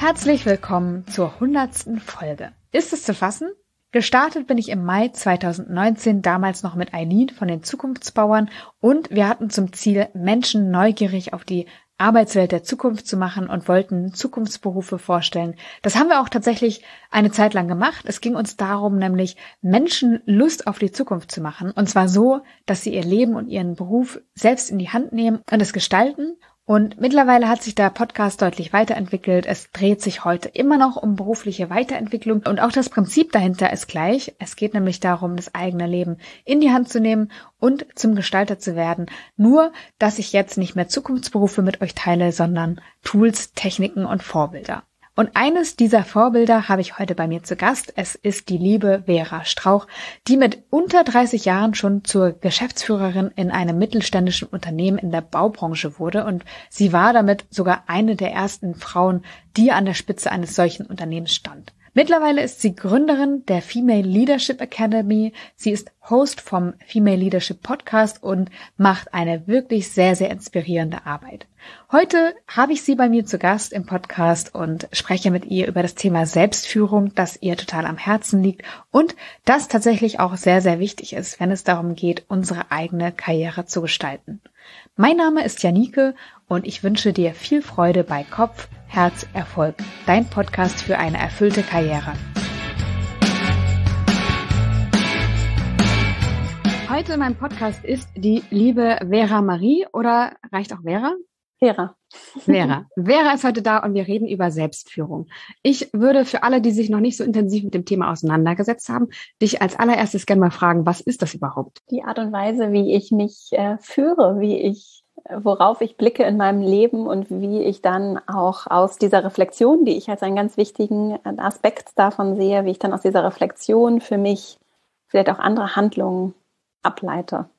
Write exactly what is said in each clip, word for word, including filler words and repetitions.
Herzlich willkommen zur hundertsten Folge. Ist es zu fassen? Gestartet bin ich im Mai zweitausendneunzehn, damals noch mit Eileen von den Zukunftsbauern, und wir hatten zum Ziel, Menschen neugierig auf die Arbeitswelt der Zukunft zu machen und wollten Zukunftsberufe vorstellen. Das haben wir auch tatsächlich eine Zeit lang gemacht. Es ging uns darum, nämlich Menschen Lust auf die Zukunft zu machen. Und zwar so, dass sie ihr Leben und ihren Beruf selbst in die Hand nehmen und es gestalten. Und mittlerweile hat sich der Podcast deutlich weiterentwickelt. Es dreht sich heute immer noch um berufliche Weiterentwicklung und auch das Prinzip dahinter ist gleich. Es geht nämlich darum, das eigene Leben in die Hand zu nehmen und zum Gestalter zu werden. Nur, dass ich jetzt nicht mehr Zukunftsberufe mit euch teile, sondern Tools, Techniken und Vorbilder. Und eines dieser Vorbilder habe ich heute bei mir zu Gast. Es ist die liebe Vera Strauch, die mit unter dreißig Jahren schon zur Geschäftsführerin in einem mittelständischen Unternehmen in der Baubranche wurde. Und sie war damit sogar eine der ersten Frauen, die an der Spitze eines solchen Unternehmens stand. Mittlerweile ist sie Gründerin der Female Leadership Academy. Sie ist Host vom Female Leadership Podcast und macht eine wirklich sehr, sehr inspirierende Arbeit. Heute habe ich sie bei mir zu Gast im Podcast und spreche mit ihr über das Thema Selbstführung, das ihr total am Herzen liegt und das tatsächlich auch sehr, sehr wichtig ist, wenn es darum geht, unsere eigene Karriere zu gestalten. Mein Name ist Janike und ich wünsche dir viel Freude bei Kopf, Herz, Erfolg, dein Podcast für eine erfüllte Karriere. Heute in meinem Podcast ist die liebe Vera Marie, oder reicht auch Vera? Vera. Vera. Vera ist heute da und wir reden über Selbstführung. Ich würde für alle, die sich noch nicht so intensiv mit dem Thema auseinandergesetzt haben, dich als allererstes gerne mal fragen, was ist das überhaupt? Die Art und Weise, wie ich mich äh, führe, wie ich, worauf ich blicke in meinem Leben und wie ich dann auch aus dieser Reflexion, die ich als einen ganz wichtigen Aspekt davon sehe, wie ich dann aus dieser Reflexion für mich vielleicht auch andere Handlungen ableite.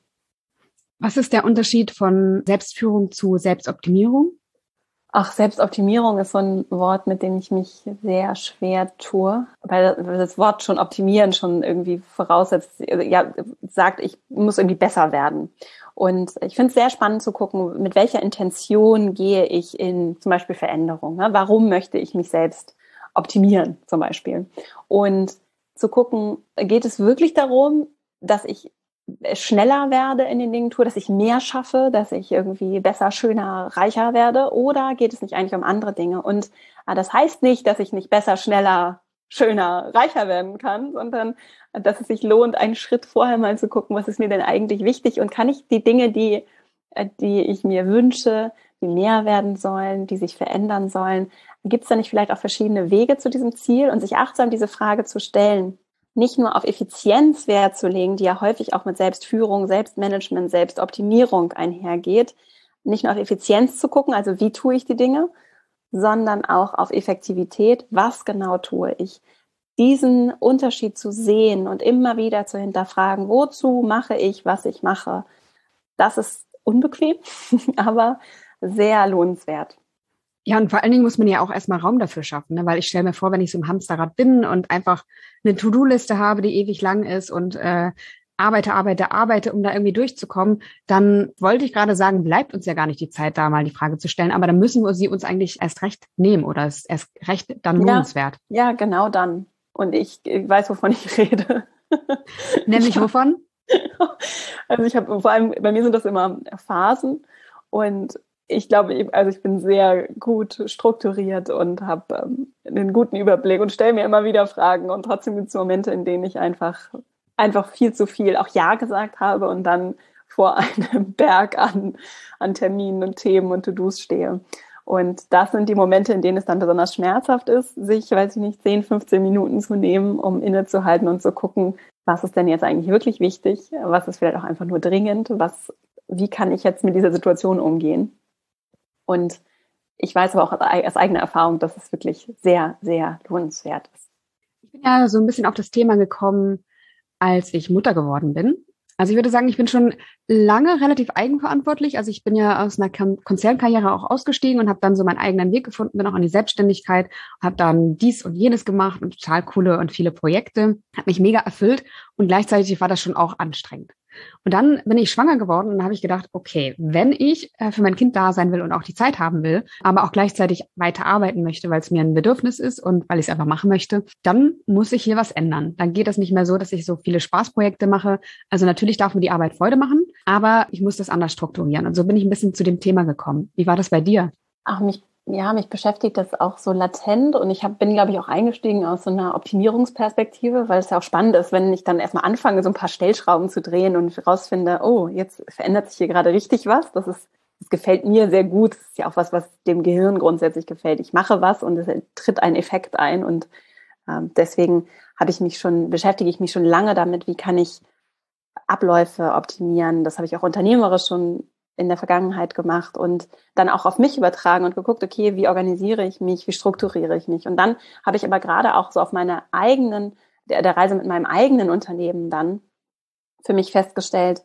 Was ist der Unterschied von Selbstführung zu Selbstoptimierung? Ach, Selbstoptimierung ist so ein Wort, mit dem ich mich sehr schwer tue, weil das Wort schon optimieren schon irgendwie voraussetzt, ja, sagt, ich muss irgendwie besser werden. Und ich finde es sehr spannend zu gucken, mit welcher Intention gehe ich in zum Beispiel Veränderung. Ne? Warum möchte ich mich selbst optimieren zum Beispiel? Und zu gucken, geht es wirklich darum, dass ich schneller werde in den Dingen tue, dass ich mehr schaffe, dass ich irgendwie besser, schöner, reicher werde, oder geht es nicht eigentlich um andere Dinge? Und äh, das heißt nicht, dass ich nicht besser, schneller, schöner, reicher werden kann, sondern äh, dass es sich lohnt, einen Schritt vorher mal zu gucken, was ist mir denn eigentlich wichtig und kann ich die Dinge, die, äh, die ich mir wünsche, die mehr werden sollen, die sich verändern sollen, gibt es da nicht vielleicht auch verschiedene Wege zu diesem Ziel und sich achtsam diese Frage zu stellen, nicht nur auf Effizienz Wert zu legen, die ja häufig auch mit Selbstführung, Selbstmanagement, Selbstoptimierung einhergeht, nicht nur auf Effizienz zu gucken, also wie tue ich die Dinge, sondern auch auf Effektivität, was genau tue ich. Diesen Unterschied zu sehen und immer wieder zu hinterfragen, wozu mache ich, was ich mache, das ist unbequem, aber sehr lohnenswert. Ja, und vor allen Dingen muss man ja auch erstmal Raum dafür schaffen, ne? Weil ich stelle mir vor, wenn ich so im Hamsterrad bin und einfach eine To-Do-Liste habe, die ewig lang ist und äh, arbeite, arbeite, arbeite, um da irgendwie durchzukommen, dann wollte ich gerade sagen, bleibt uns ja gar nicht die Zeit, da mal die Frage zu stellen, aber dann müssen wir sie uns eigentlich erst recht nehmen oder es ist erst recht dann lohnenswert. Ja, ja, genau dann. Und ich, ich weiß, wovon ich rede. Nämlich ja. wovon? Also ich habe, vor allem, bei mir sind das immer Phasen und ich glaube, also ich bin sehr gut strukturiert und habe ähm, einen guten Überblick und stelle mir immer wieder Fragen und trotzdem gibt es Momente, in denen ich einfach einfach viel zu viel auch Ja gesagt habe und dann vor einem Berg an an Terminen und Themen und To-Dos stehe. Und das sind die Momente, in denen es dann besonders schmerzhaft ist, sich, weiß ich nicht, zehn, fünfzehn Minuten zu nehmen, um innezuhalten und zu gucken, was ist denn jetzt eigentlich wirklich wichtig, was ist vielleicht auch einfach nur dringend, was, wie kann ich jetzt mit dieser Situation umgehen? Und ich weiß aber auch aus eigener Erfahrung, dass es wirklich sehr, sehr lohnenswert ist. Ich bin ja so ein bisschen auf das Thema gekommen, als ich Mutter geworden bin. Also ich würde sagen, ich bin schon lange relativ eigenverantwortlich. Also ich bin ja aus einer Konzernkarriere auch ausgestiegen und habe dann so meinen eigenen Weg gefunden, bin auch in die Selbstständigkeit, habe dann dies und jenes gemacht und total coole und viele Projekte. Hat mich mega erfüllt und gleichzeitig war das schon auch anstrengend. Und dann bin ich schwanger geworden und dann habe ich gedacht, okay, wenn ich äh, für mein Kind da sein will und auch die Zeit haben will, aber auch gleichzeitig weiter arbeiten möchte, weil es mir ein Bedürfnis ist und weil ich es einfach machen möchte, dann muss ich hier was ändern. Dann geht das nicht mehr so, dass ich so viele Spaßprojekte mache. Also natürlich darf mir die Arbeit Freude machen, aber ich muss das anders strukturieren. Und so bin ich ein bisschen zu dem Thema gekommen. Wie war das bei dir? Ach, mich Ja, mich beschäftigt das auch so latent und ich hab, bin, glaube ich, auch eingestiegen aus so einer Optimierungsperspektive, weil es ja auch spannend ist, wenn ich dann erstmal anfange, so ein paar Stellschrauben zu drehen und rausfinde, oh, jetzt verändert sich hier gerade richtig was. Das ist, das gefällt mir sehr gut. Das ist ja auch was, was dem Gehirn grundsätzlich gefällt. Ich mache was und es tritt ein Effekt ein und ähm, deswegen habe ich mich schon, beschäftige ich mich schon lange damit, wie kann ich Abläufe optimieren. Das habe ich auch unternehmerisch schon in der Vergangenheit gemacht und dann auch auf mich übertragen und geguckt, okay, wie organisiere ich mich, wie strukturiere ich mich? Und dann habe ich aber gerade auch so auf meiner eigenen, der, der Reise mit meinem eigenen Unternehmen dann für mich festgestellt,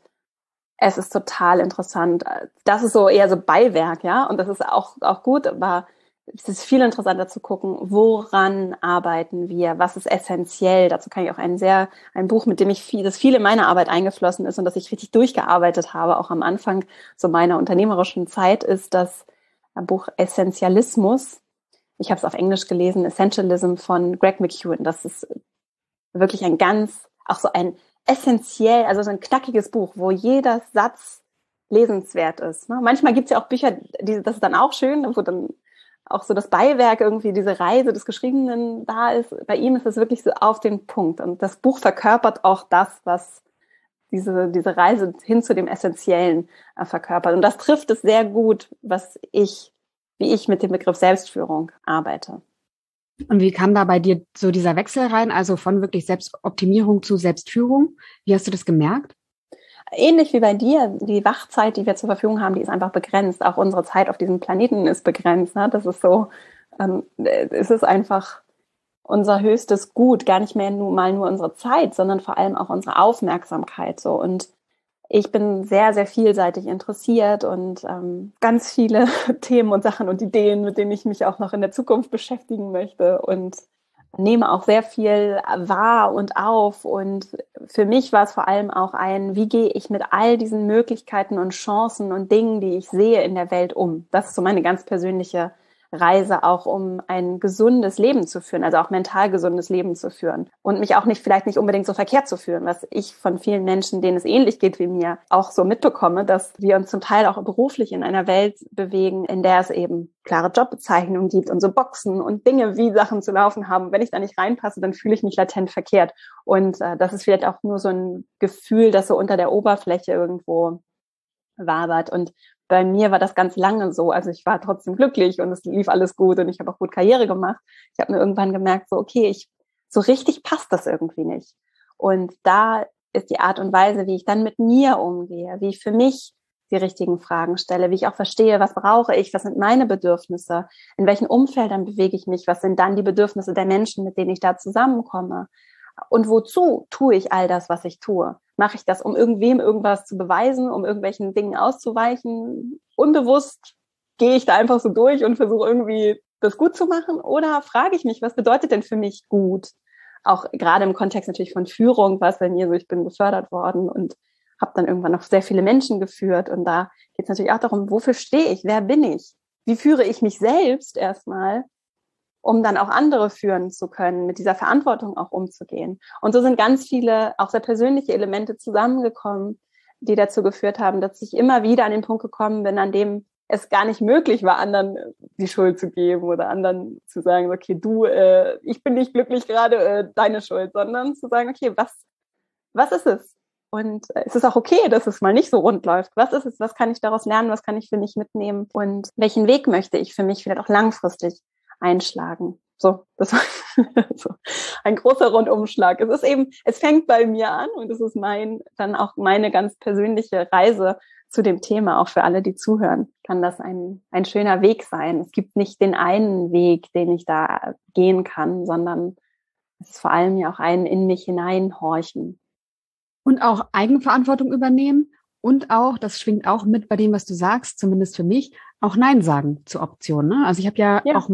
es ist total interessant. Das ist so eher so Beiwerk, ja, und das ist auch, auch gut, aber es ist viel interessanter zu gucken, woran arbeiten wir, was ist essentiell. Dazu kann ich auch ein sehr, ein Buch, mit dem ich viel, das viel in meine Arbeit eingeflossen ist und das ich richtig durchgearbeitet habe, auch am Anfang so meiner unternehmerischen Zeit, ist das Buch Essentialismus. Ich habe es auf Englisch gelesen, Essentialism von Greg McKeown. Das ist wirklich ein ganz, auch so ein essentiell, also so ein knackiges Buch, wo jeder Satz lesenswert ist. Manchmal gibt es ja auch Bücher, die, das ist dann auch schön, wo dann auch so das Beiwerk irgendwie, diese Reise des Geschriebenen da ist. Bei ihm ist es wirklich so auf den Punkt. Und das Buch verkörpert auch das, was diese, diese Reise hin zu dem Essentiellen äh, verkörpert. Und das trifft es sehr gut, was ich, wie ich mit dem Begriff Selbstführung arbeite. Und wie kam da bei dir so dieser Wechsel rein, also von wirklich Selbstoptimierung zu Selbstführung? Wie hast du das gemerkt? Ähnlich wie bei dir, die Wachzeit, die wir zur Verfügung haben, die ist einfach begrenzt. Auch unsere Zeit auf diesem Planeten ist begrenzt. Ne? Das ist so, ähm, es ist einfach unser höchstes Gut, gar nicht mehr nur mal nur unsere Zeit, sondern vor allem auch unsere Aufmerksamkeit. So. Und ich bin sehr, sehr vielseitig interessiert und ähm, ganz viele Themen und Sachen und Ideen, mit denen ich mich auch noch in der Zukunft beschäftigen möchte und nehme auch sehr viel wahr und auf. Und für mich war es vor allem auch ein, wie gehe ich mit all diesen Möglichkeiten und Chancen und Dingen, die ich sehe in der Welt um. Das ist so meine ganz persönliche Reise, auch um ein gesundes Leben zu führen, also auch mental gesundes Leben zu führen und mich auch nicht, vielleicht nicht unbedingt so verkehrt zu führen, was ich von vielen Menschen, denen es ähnlich geht wie mir, auch so mitbekomme, dass wir uns zum Teil auch beruflich in einer Welt bewegen, in der es eben klare Jobbezeichnungen gibt und so Boxen und Dinge, wie Sachen zu laufen haben. Wenn ich da nicht reinpasse, dann fühle ich mich latent verkehrt. Und äh, das ist vielleicht auch nur so ein Gefühl, das so unter der Oberfläche irgendwo wabert. Und bei mir war das ganz lange so. Also ich war trotzdem glücklich und es lief alles gut und ich habe auch gut Karriere gemacht. Ich habe mir irgendwann gemerkt, so okay, ich so richtig passt das irgendwie nicht. Und da ist die Art und Weise, wie ich dann mit mir umgehe, wie ich für mich die richtigen Fragen stelle, wie ich auch verstehe, was brauche ich, was sind meine Bedürfnisse, in welchen Umfeldern bewege ich mich, was sind dann die Bedürfnisse der Menschen, mit denen ich da zusammenkomme. Und wozu tue ich all das, was ich tue? Mache ich das, um irgendwem irgendwas zu beweisen, um irgendwelchen Dingen auszuweichen? Unbewusst gehe ich da einfach so durch und versuche irgendwie das gut zu machen? Oder frage ich mich, was bedeutet denn für mich gut? Auch gerade im Kontext natürlich von Führung war es bei mir so, ich bin befördert worden und habe dann irgendwann noch sehr viele Menschen geführt. Und da geht es natürlich auch darum, wofür stehe ich? Wer bin ich? Wie führe ich mich selbst erstmal, um dann auch andere führen zu können, mit dieser Verantwortung auch umzugehen. Und so sind ganz viele, auch sehr persönliche Elemente zusammengekommen, die dazu geführt haben, dass ich immer wieder an den Punkt gekommen bin, an dem es gar nicht möglich war, anderen die Schuld zu geben oder anderen zu sagen, okay, du, äh, ich bin nicht glücklich gerade, äh, deine Schuld, sondern zu sagen, okay, was, was ist es? Und äh, es ist auch okay, dass es mal nicht so rund läuft. Was ist es? Was kann ich daraus lernen? Was kann ich für mich mitnehmen? Und welchen Weg möchte ich für mich vielleicht auch langfristig einschlagen? So, das war so ein großer Rundumschlag. Es ist eben, es fängt bei mir an und es ist mein, dann auch meine ganz persönliche Reise zu dem Thema, auch für alle, die zuhören, kann das ein, ein schöner Weg sein. Es gibt nicht den einen Weg, den ich da gehen kann, sondern es ist vor allem ja auch ein in mich hineinhorchen. Und auch Eigenverantwortung übernehmen und auch, das schwingt auch mit bei dem, was du sagst, zumindest für mich, auch Nein sagen zu Optionen. Ne? Also ich habe ja, ja auch mal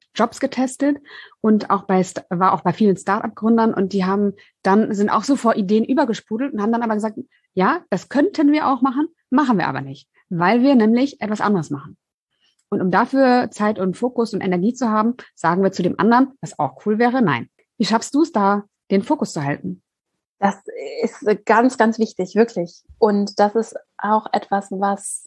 Jobs getestet und auch bei, war auch bei vielen Start-up-Gründern und die haben dann, sind auch so vor Ideen übergesprudelt und haben dann aber gesagt, ja, das könnten wir auch machen, machen wir aber nicht, weil wir nämlich etwas anderes machen. Und um dafür Zeit und Fokus und Energie zu haben, sagen wir zu dem anderen, was auch cool wäre, nein. Wie schaffst du es da, den Fokus zu halten? Das ist ganz, ganz wichtig, wirklich. Und das ist auch etwas, was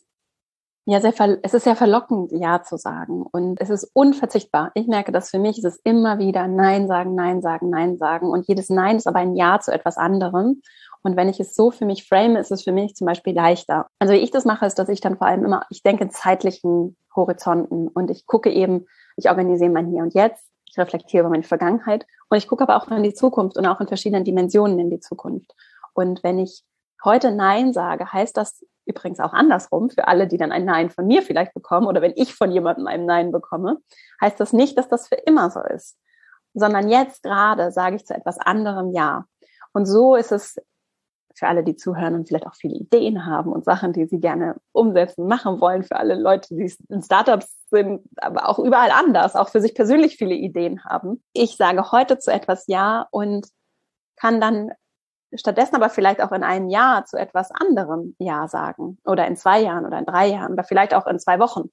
ja sehr, ver- es ist sehr verlockend, Ja zu sagen. Und es ist unverzichtbar. Ich merke das für mich, es ist immer wieder Nein sagen, Nein sagen, Nein sagen. Und jedes Nein ist aber ein Ja zu etwas anderem. Und wenn ich es so für mich frame, ist es für mich zum Beispiel leichter. Also wie ich das mache, ist, dass ich dann vor allem immer, ich denke in zeitlichen Horizonten und ich gucke eben, ich organisiere mein Hier und Jetzt, ich reflektiere über meine Vergangenheit und ich gucke aber auch in die Zukunft und auch in verschiedenen Dimensionen in die Zukunft. Und wenn ich heute Nein sage, heißt das übrigens auch andersrum, für alle, die dann ein Nein von mir vielleicht bekommen oder wenn ich von jemandem ein Nein bekomme, heißt das nicht, dass das für immer so ist, sondern jetzt gerade sage ich zu etwas anderem Ja. Und so ist es für alle, die zuhören und vielleicht auch viele Ideen haben und Sachen, die sie gerne umsetzen, machen wollen, für alle Leute, die in Startups sind, aber auch überall anders, auch für sich persönlich viele Ideen haben. Ich sage heute zu etwas Ja und kann dann stattdessen aber vielleicht auch in einem Jahr zu etwas anderem Ja sagen oder in zwei Jahren oder in drei Jahren oder vielleicht auch in zwei Wochen.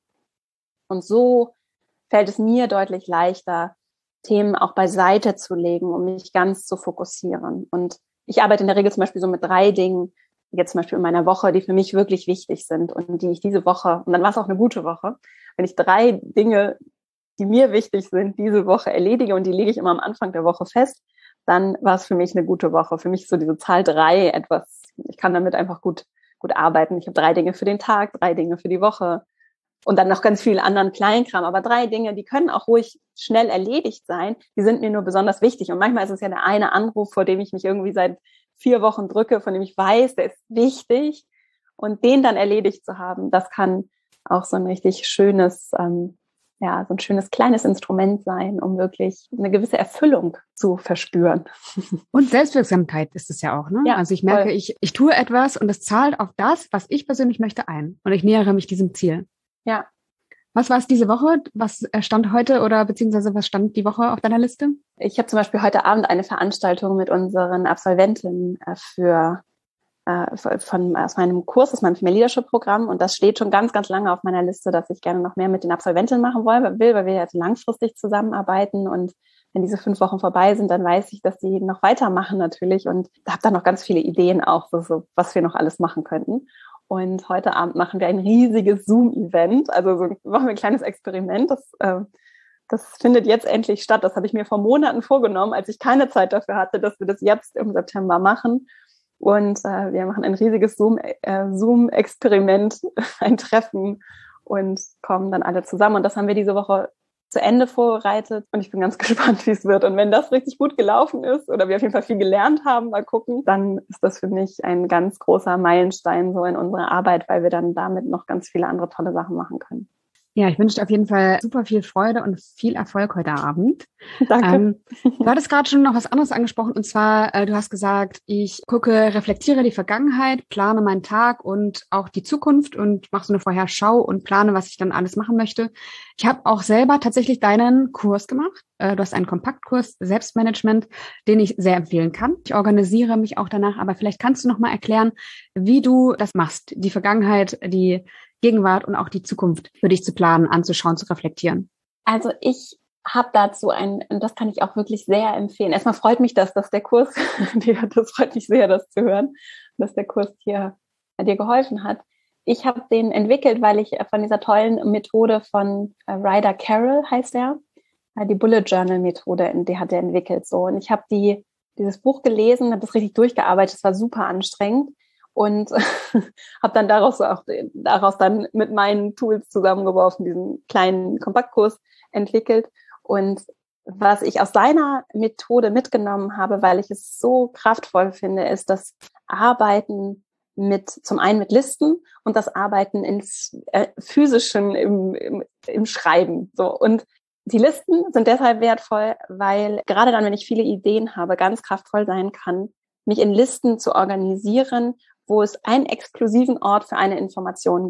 Und so fällt es mir deutlich leichter, Themen auch beiseite zu legen, um mich ganz zu fokussieren. Und ich arbeite in der Regel zum Beispiel so mit drei Dingen, jetzt zum Beispiel in meiner Woche, die für mich wirklich wichtig sind und die ich diese Woche, und dann war es auch eine gute Woche, wenn ich drei Dinge, die mir wichtig sind, diese Woche erledige und die lege ich immer am Anfang der Woche fest, dann war es für mich eine gute Woche. Für mich ist so diese Zahl drei etwas, ich kann damit einfach gut, gut arbeiten. Ich habe drei Dinge für den Tag, drei Dinge für die Woche und dann noch ganz viel anderen Kleinkram. Aber drei Dinge, die können auch ruhig schnell erledigt sein. Die sind mir nur besonders wichtig. Und manchmal ist es ja der eine Anruf, vor dem ich mich irgendwie seit vier Wochen drücke, von dem ich weiß, der ist wichtig. Und den dann erledigt zu haben, das kann auch so ein richtig schönes, ähm, ja, so ein schönes kleines Instrument sein, um wirklich eine gewisse Erfüllung zu verspüren. Und Selbstwirksamkeit ist es ja auch, ne? Ja, also ich merke, voll. ich, ich tue etwas und es zahlt auf das, was ich persönlich möchte, ein. Und ich nähere mich diesem Ziel. Ja. Was war es diese Woche? Was stand heute oder beziehungsweise was stand die Woche auf deiner Liste? Ich habe zum Beispiel heute Abend eine Veranstaltung mit unseren Absolventen für von aus meinem Kurs, aus meinem Female Leadership Programm und das steht schon ganz, ganz lange auf meiner Liste, dass ich gerne noch mehr mit den Absolventinnen machen will, weil wir jetzt langfristig zusammenarbeiten und wenn diese fünf Wochen vorbei sind, dann weiß ich, dass die noch weitermachen natürlich und habe da noch ganz viele Ideen auch, so, so, was wir noch alles machen könnten. Und heute Abend machen wir ein riesiges Zoom-Event, also so machen wir ein kleines Experiment, das äh, das findet jetzt endlich statt. Das habe ich mir vor Monaten vorgenommen, als ich keine Zeit dafür hatte, dass wir das jetzt im September machen. Und äh, wir machen ein riesiges Zoom, äh, Zoom-Experiment, ein Treffen und kommen dann alle zusammen. Und das haben wir diese Woche zu Ende vorbereitet. Und ich bin ganz gespannt, wie es wird. Und wenn das richtig gut gelaufen ist oder wir auf jeden Fall viel gelernt haben, mal gucken, dann ist das für mich ein ganz großer Meilenstein so in unserer Arbeit, weil wir dann damit noch ganz viele andere tolle Sachen machen können. Ja, ich wünsche dir auf jeden Fall super viel Freude und viel Erfolg heute Abend. Danke. Ähm, du hattest gerade schon noch was anderes angesprochen und zwar, äh, du hast gesagt, ich gucke, reflektiere die Vergangenheit, plane meinen Tag und auch die Zukunft und mache so eine Vorherschau und plane, was ich dann alles machen möchte. Ich habe auch selber tatsächlich deinen Kurs gemacht. Äh, du hast einen Kompaktkurs Selbstmanagement, den ich sehr empfehlen kann. Ich organisiere mich auch danach, aber vielleicht kannst du noch mal erklären, wie du das machst, die Vergangenheit, die Gegenwart und auch die Zukunft für dich zu planen, anzuschauen, zu reflektieren. Also ich habe dazu ein, und das kann ich auch wirklich sehr empfehlen. Erstmal freut mich das, dass der Kurs, das freut mich sehr, das zu hören, dass der Kurs dir, dir geholfen hat. Ich habe den entwickelt, weil ich von dieser tollen Methode von Ryder Carroll, heißt er, die Bullet Journal Methode, die hat er entwickelt. So, und ich habe die dieses Buch gelesen, habe das richtig durchgearbeitet, es war super anstrengend. Und habe dann daraus auch daraus dann mit meinen Tools zusammengeworfen, diesen kleinen Kompaktkurs entwickelt. Und was ich aus seiner Methode mitgenommen habe, weil ich es so kraftvoll finde, ist das Arbeiten mit, zum einen mit Listen und das Arbeiten in äh, physischen, im, im, im Schreiben. So. Und die Listen sind deshalb wertvoll, weil gerade dann, wenn ich viele Ideen habe, ganz kraftvoll sein kann, mich in Listen zu organisieren, wo es einen exklusiven Ort für eine Information gibt.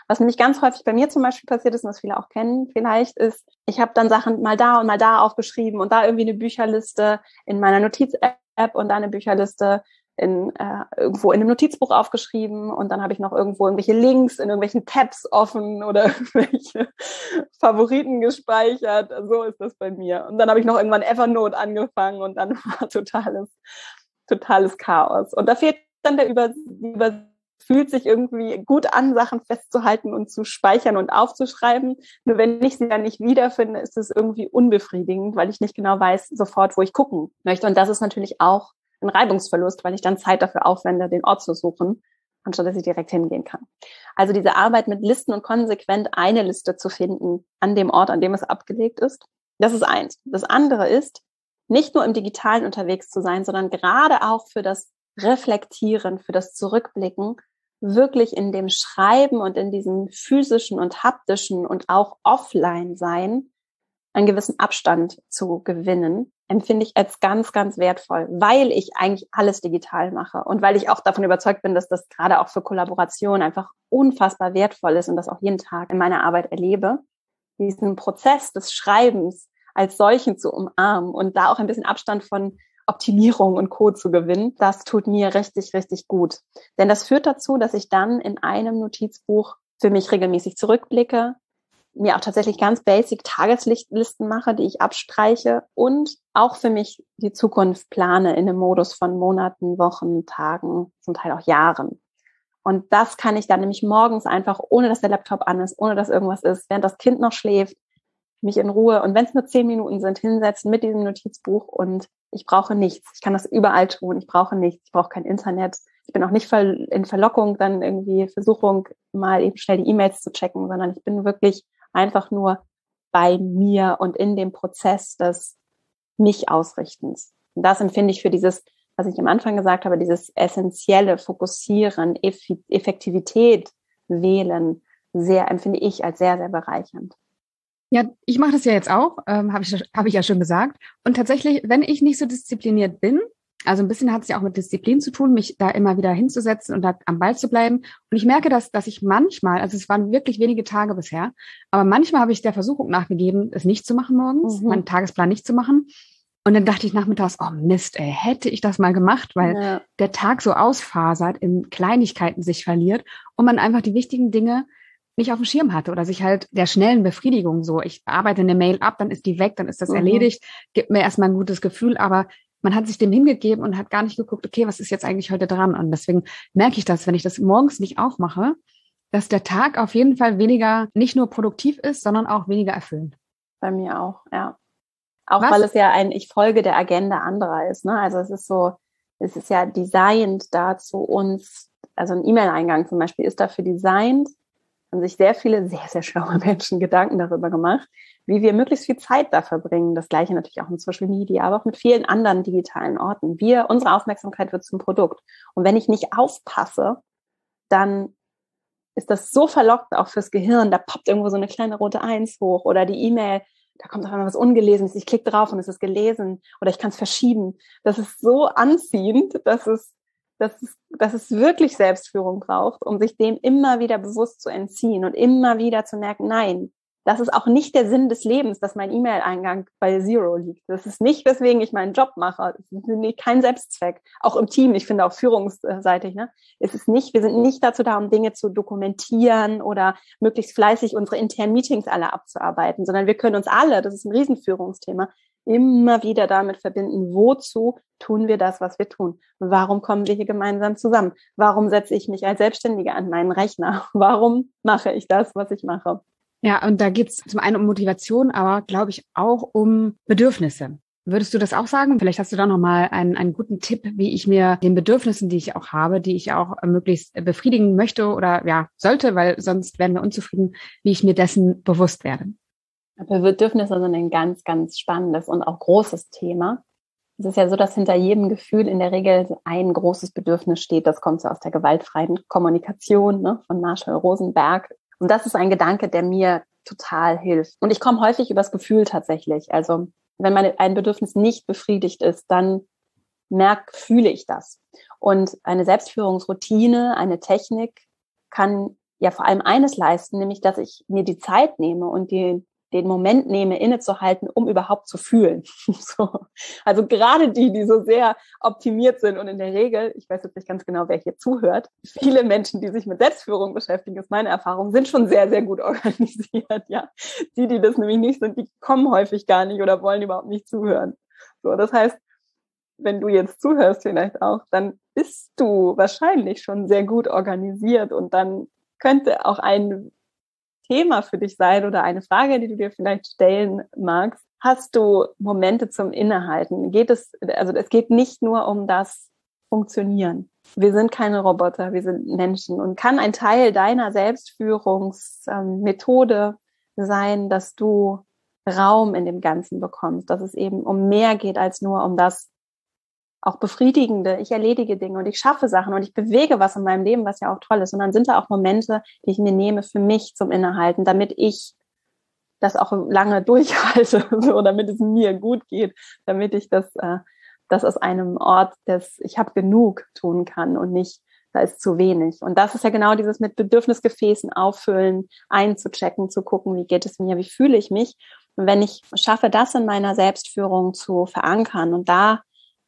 Was nämlich ganz häufig bei mir zum Beispiel passiert ist, und was viele auch kennen vielleicht, ist, ich habe dann Sachen mal da und mal da aufgeschrieben und da irgendwie eine Bücherliste in meiner Notiz-App und da eine Bücherliste in äh, irgendwo in einem Notizbuch aufgeschrieben und dann habe ich noch irgendwo irgendwelche Links in irgendwelchen Tabs offen oder irgendwelche Favoriten gespeichert. So ist das bei mir. Und dann habe ich noch irgendwann Evernote angefangen und dann war totales, totales Chaos. Und da fehlt dann der Über, über fühlt sich irgendwie gut an, Sachen festzuhalten und zu speichern und aufzuschreiben. Nur wenn ich sie dann nicht wiederfinde, ist es irgendwie unbefriedigend, weil ich nicht genau weiß sofort, wo ich gucken möchte. Und das ist natürlich auch ein Reibungsverlust, weil ich dann Zeit dafür aufwende, den Ort zu suchen, anstatt dass ich direkt hingehen kann. Also diese Arbeit mit Listen und konsequent eine Liste zu finden an dem Ort, an dem es abgelegt ist, das ist eins. Das andere ist, nicht nur im Digitalen unterwegs zu sein, sondern gerade auch für das Reflektieren, für das Zurückblicken, wirklich in dem Schreiben und in diesem physischen und haptischen und auch Offline-Sein einen gewissen Abstand zu gewinnen, empfinde ich als ganz, ganz wertvoll, weil ich eigentlich alles digital mache und weil ich auch davon überzeugt bin, dass das gerade auch für Kollaboration einfach unfassbar wertvoll ist und das auch jeden Tag in meiner Arbeit erlebe, diesen Prozess des Schreibens als solchen zu umarmen und da auch ein bisschen Abstand von Optimierung und Co. zu gewinnen, das tut mir richtig, richtig gut. Denn das führt dazu, dass ich dann in einem Notizbuch für mich regelmäßig zurückblicke, mir auch tatsächlich ganz basic Tageslisten mache, die ich abstreiche und auch für mich die Zukunft plane in einem Modus von Monaten, Wochen, Tagen, zum Teil auch Jahren. Und das kann ich dann nämlich morgens einfach, ohne dass der Laptop an ist, ohne dass irgendwas ist, während das Kind noch schläft, mich in Ruhe und wenn es nur zehn Minuten sind, hinsetzen mit diesem Notizbuch und ich brauche nichts. Ich kann das überall tun. Ich brauche nichts. Ich brauche kein Internet. Ich bin auch nicht in Verlockung, dann irgendwie Versuchung, mal eben schnell die E-Mails zu checken, sondern ich bin wirklich einfach nur bei mir und in dem Prozess des Mich-Ausrichtens. Und das empfinde ich für dieses, was ich am Anfang gesagt habe, dieses essentielle Fokussieren, Eff- Effektivität wählen, sehr, empfinde ich als sehr, sehr bereichernd. Ja, ich mache das ja jetzt auch, ähm, habe ich, hab ich ja schon gesagt. Und tatsächlich, wenn ich nicht so diszipliniert bin, also ein bisschen hat es ja auch mit Disziplin zu tun, mich da immer wieder hinzusetzen und da am Ball zu bleiben. Und ich merke, dass, dass ich manchmal, also es waren wirklich wenige Tage bisher, aber manchmal habe ich der Versuchung nachgegeben, es nicht zu machen morgens, mhm. meinen Tagesplan nicht zu machen. Und dann dachte ich nachmittags, oh Mist, ey, hätte ich das mal gemacht, weil ja. der Tag so ausfasert, in Kleinigkeiten sich verliert und man einfach die wichtigen Dinge nicht auf dem Schirm hatte oder sich halt der schnellen Befriedigung so, ich arbeite eine Mail ab, dann ist die weg, dann ist das mhm. erledigt, gibt mir erstmal ein gutes Gefühl, aber man hat sich dem hingegeben und hat gar nicht geguckt, okay, was ist jetzt eigentlich heute dran? Und deswegen merke ich das, wenn ich das morgens nicht aufmache, dass der Tag auf jeden Fall weniger, nicht nur produktiv ist, sondern auch weniger erfüllend. Bei mir auch, ja. Auch was? Weil es ja ein Ich folge der Agenda anderer ist, ne? Also es ist so, es ist ja designt dazu uns, also ein E-Mail-Eingang zum Beispiel ist dafür designt, haben sich sehr viele, sehr, sehr schlaue Menschen Gedanken darüber gemacht, wie wir möglichst viel Zeit da verbringen. Das Gleiche natürlich auch in Social Media, aber auch mit vielen anderen digitalen Orten. Wir, unsere Aufmerksamkeit wird zum Produkt. Und wenn ich nicht aufpasse, dann ist das so verlockend auch fürs Gehirn. Da poppt irgendwo so eine kleine rote Eins hoch oder die E-Mail, da kommt auf einmal was Ungelesenes. Ich klicke drauf und es ist gelesen oder ich kann es verschieben. Das ist so anziehend, dass es Dass es, dass es wirklich Selbstführung braucht, um sich dem immer wieder bewusst zu entziehen und immer wieder zu merken, nein, das ist auch nicht der Sinn des Lebens, dass mein E-Mail-Eingang bei Zero liegt. Das ist nicht, weswegen ich meinen Job mache. Das ist kein Selbstzweck. Auch im Team, ich finde auch führungsseitig, ne? Es ist nicht, wir sind nicht dazu da, um Dinge zu dokumentieren oder möglichst fleißig unsere internen Meetings alle abzuarbeiten, sondern wir können uns alle, das ist ein Riesenführungsthema, immer wieder damit verbinden, wozu tun wir das, was wir tun? Warum kommen wir hier gemeinsam zusammen? Warum setze ich mich als Selbstständige an meinen Rechner? Warum mache ich das, was ich mache? Ja, und da geht's zum einen um Motivation, aber glaube ich auch um Bedürfnisse. Würdest du das auch sagen? Vielleicht hast du da nochmal einen, einen guten Tipp, wie ich mir den Bedürfnissen, die ich auch habe, die ich auch möglichst befriedigen möchte oder ja sollte, weil sonst werden wir unzufrieden, wie ich mir dessen bewusst werde. Aber Bedürfnisse sind ein ganz, ganz spannendes und auch großes Thema. Es ist ja so, dass hinter jedem Gefühl in der Regel ein großes Bedürfnis steht. Das kommt so aus der gewaltfreien Kommunikation, ne, von Marshall Rosenberg. Und das ist ein Gedanke, der mir total hilft. Und ich komme häufig übers Gefühl tatsächlich. Also wenn meine, ein Bedürfnis nicht befriedigt ist, dann merke, fühle ich das. Und eine Selbstführungsroutine, eine Technik kann ja vor allem eines leisten, nämlich dass ich mir die Zeit nehme und die, den Moment nehme, innezuhalten, um überhaupt zu fühlen. So. Also gerade die, die so sehr optimiert sind und in der Regel, ich weiß jetzt nicht ganz genau, wer hier zuhört, viele Menschen, die sich mit Selbstführung beschäftigen, ist meine Erfahrung, sind schon sehr, sehr gut organisiert. Ja, die, die das nämlich nicht sind, die kommen häufig gar nicht oder wollen überhaupt nicht zuhören. So, das heißt, wenn du jetzt zuhörst vielleicht auch, dann bist du wahrscheinlich schon sehr gut organisiert und dann könnte auch ein Thema für dich sein oder eine Frage, die du dir vielleicht stellen magst. Hast du Momente zum Innehalten? Geht es, also es geht nicht nur um das Funktionieren. Wir sind keine Roboter, wir sind Menschen und kann ein Teil deiner Selbstführungsmethode sein, dass du Raum in dem Ganzen bekommst, dass es eben um mehr geht als nur um das auch Befriedigende. Ich erledige Dinge und ich schaffe Sachen und ich bewege was in meinem Leben, was ja auch toll ist. Und dann sind da auch Momente, die ich mir nehme für mich zum Innehalten, damit ich das auch lange durchhalte, so, damit es mir gut geht, damit ich das, äh, das aus einem Ort des ich habe genug tun kann und nicht, da ist zu wenig. Und das ist ja genau dieses mit Bedürfnisgefäßen auffüllen, einzuchecken, zu gucken, wie geht es mir, wie fühle ich mich. Und wenn ich schaffe, das in meiner Selbstführung zu verankern und da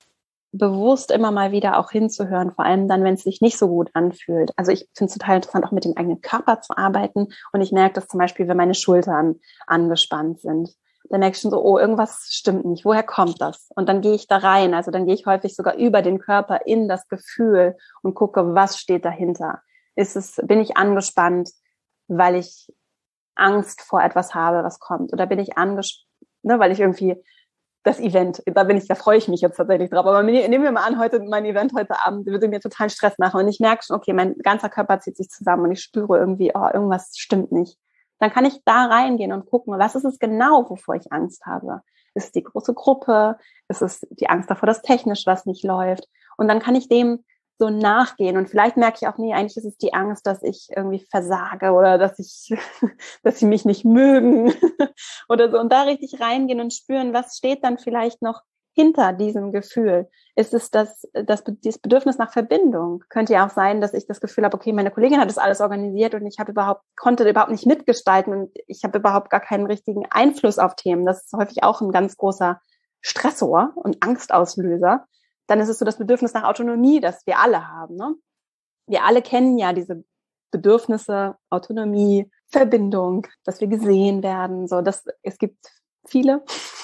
bewusst immer mal wieder auch hinzuhören, vor allem dann, wenn es sich nicht so gut anfühlt. Also ich finde es total interessant, auch mit dem eigenen Körper zu arbeiten und ich merke das zum Beispiel, wenn meine Schultern angespannt sind. Dann merke ich schon so, oh, irgendwas stimmt nicht. Woher kommt das? Und dann gehe ich da rein. Also dann gehe ich häufig sogar über den Körper in das Gefühl und gucke, was steht dahinter. Ist es, bin ich angespannt, weil ich Angst vor etwas habe, was kommt? Oder bin ich angespannt, ne, weil ich irgendwie das Event, da bin ich, da freue ich mich jetzt tatsächlich drauf. Aber nehmen wir mal an, heute mein Event heute Abend würde mir total Stress machen und ich merke schon, okay, mein ganzer Körper zieht sich zusammen und ich spüre irgendwie, oh, irgendwas stimmt nicht. Dann kann ich da reingehen und gucken, was ist es genau, wovor ich Angst habe? Ist es die große Gruppe? Ist es die Angst davor, dass technisch was nicht läuft? Und dann kann ich dem so nachgehen und vielleicht merke ich auch, nee, eigentlich ist es die Angst, dass ich irgendwie versage oder dass ich, dass sie mich nicht mögen oder so und da richtig reingehen und spüren, was steht dann vielleicht noch hinter diesem Gefühl? Ist es das, das, dieses Bedürfnis nach Verbindung? Könnte ja auch sein, dass ich das Gefühl habe, okay, meine Kollegin hat das alles organisiert und ich habe überhaupt, konnte überhaupt nicht mitgestalten und ich habe überhaupt gar keinen richtigen Einfluss auf Themen. Das ist häufig auch ein ganz großer Stressor und Angstauslöser. Dann ist es so das Bedürfnis nach Autonomie, das wir alle haben. Ne? Wir alle kennen ja diese Bedürfnisse, Autonomie, Verbindung, dass wir gesehen werden. So, dass es gibt viele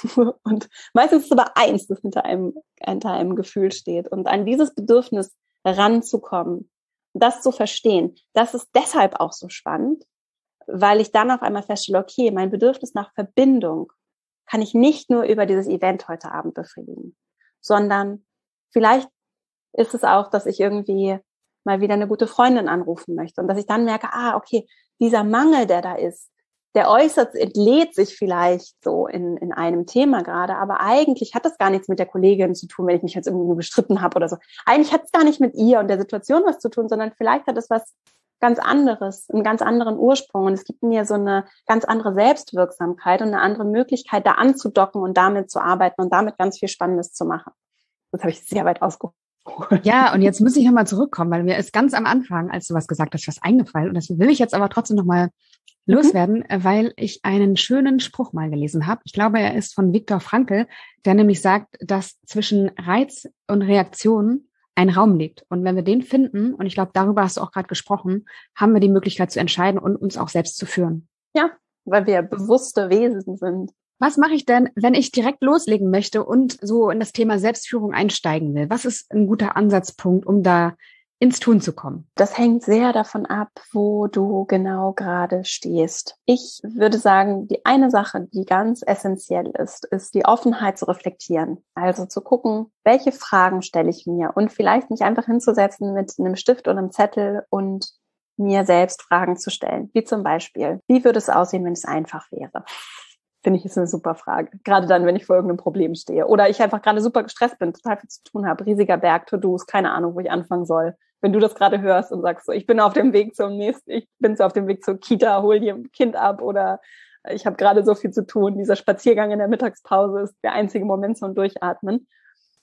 und meistens ist es aber eins, das hinter einem, hinter einem Gefühl steht. Und an dieses Bedürfnis ranzukommen, das zu verstehen, das ist deshalb auch so spannend, weil ich dann auf einmal feststelle, okay, mein Bedürfnis nach Verbindung kann ich nicht nur über dieses Event heute Abend befriedigen, sondern vielleicht ist es auch, dass ich irgendwie mal wieder eine gute Freundin anrufen möchte und dass ich dann merke, ah, okay, dieser Mangel, der da ist, der äußert, entlädt sich vielleicht so in, in einem Thema gerade, aber eigentlich hat das gar nichts mit der Kollegin zu tun, wenn ich mich jetzt irgendwie bestritten habe oder so. Eigentlich hat es gar nicht mit ihr und der Situation was zu tun, sondern vielleicht hat es was ganz anderes, einen ganz anderen Ursprung und es gibt mir so eine ganz andere Selbstwirksamkeit und eine andere Möglichkeit, da anzudocken und damit zu arbeiten und damit ganz viel Spannendes zu machen. Das habe ich sehr weit ausgeholt. Ja, und jetzt muss ich nochmal zurückkommen, weil mir ist ganz am Anfang, als du was gesagt hast, was eingefallen. Und das will ich jetzt aber trotzdem nochmal mhm. loswerden, weil ich einen schönen Spruch mal gelesen habe. Ich glaube, er ist von Viktor Frankl, der nämlich sagt, dass zwischen Reiz und Reaktion ein Raum liegt. Und wenn wir den finden, und ich glaube, darüber hast du auch gerade gesprochen, haben wir die Möglichkeit zu entscheiden und uns auch selbst zu führen. Ja, weil wir bewusste Wesen sind. Was mache ich denn, wenn ich direkt loslegen möchte und so in das Thema Selbstführung einsteigen will? Was ist ein guter Ansatzpunkt, um da ins Tun zu kommen? Das hängt sehr davon ab, wo du genau gerade stehst. Ich würde sagen, die eine Sache, die ganz essentiell ist, ist die Offenheit zu reflektieren. Also zu gucken, welche Fragen stelle ich mir und vielleicht mich einfach hinzusetzen mit einem Stift und einem Zettel und mir selbst Fragen zu stellen. Wie zum Beispiel, wie würde es aussehen, wenn es einfach wäre? Finde ich, ist eine super Frage. Gerade dann, wenn ich vor irgendeinem Problem stehe. Oder ich einfach gerade super gestresst bin, total viel zu tun habe, riesiger Berg, To-Dos, keine Ahnung, wo ich anfangen soll. Wenn du das gerade hörst und sagst so, ich bin auf dem Weg zum nächsten, ich bin so auf dem Weg zur Kita, hol dir ein Kind ab oder ich habe gerade so viel zu tun. Dieser Spaziergang in der Mittagspause ist der einzige Moment zum Durchatmen.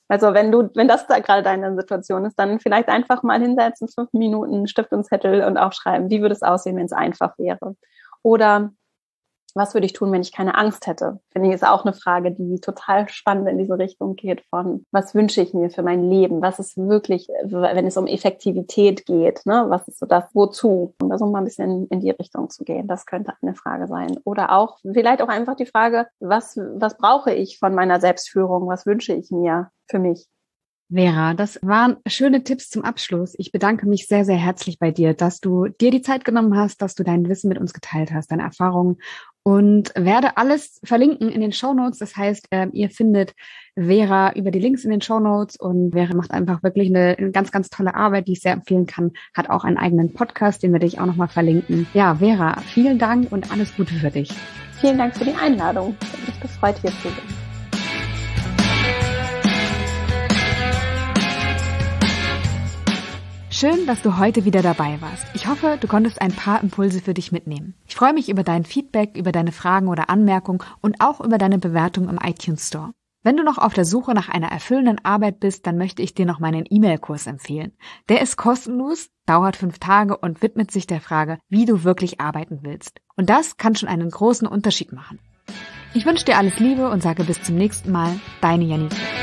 Also wenn du, wenn das da gerade deine Situation ist, dann vielleicht einfach mal hinsetzen, fünf Minuten, Stift und Zettel und aufschreiben, wie würde es aussehen, wenn es einfach wäre? Oder was würde ich tun, wenn ich keine Angst hätte? Finde ich, ist auch eine Frage, die total spannend in diese Richtung geht von, was wünsche ich mir für mein Leben? Was ist wirklich, wenn es um Effektivität geht, ne? Was ist so das, wozu? Um da so mal ein bisschen in die Richtung zu gehen. Das könnte eine Frage sein. Oder auch, vielleicht auch einfach die Frage, was, was brauche ich von meiner Selbstführung? Was wünsche ich mir für mich? Vera, das waren schöne Tipps zum Abschluss. Ich bedanke mich sehr, sehr herzlich bei dir, dass du dir die Zeit genommen hast, dass du dein Wissen mit uns geteilt hast, deine Erfahrungen, und werde alles verlinken in den Shownotes. Das heißt, äh, ihr findet Vera über die Links in den Shownotes, und Vera macht einfach wirklich eine, eine ganz, ganz tolle Arbeit, die ich sehr empfehlen kann. Hat auch einen eigenen Podcast, den werde ich auch nochmal verlinken. Ja, Vera, vielen Dank und alles Gute für dich. Vielen Dank für die Einladung. Ich bin mich gefreut, hier zu sein. Schön, dass du heute wieder dabei warst. Ich hoffe, du konntest ein paar Impulse für dich mitnehmen. Ich freue mich über dein Feedback, über deine Fragen oder Anmerkungen und auch über deine Bewertung im iTunes Store. Wenn du noch auf der Suche nach einer erfüllenden Arbeit bist, dann möchte ich dir noch meinen E-Mail-Kurs empfehlen. Der ist kostenlos, dauert fünf Tage und widmet sich der Frage, wie du wirklich arbeiten willst. Und das kann schon einen großen Unterschied machen. Ich wünsche dir alles Liebe und sage bis zum nächsten Mal, deine Janike.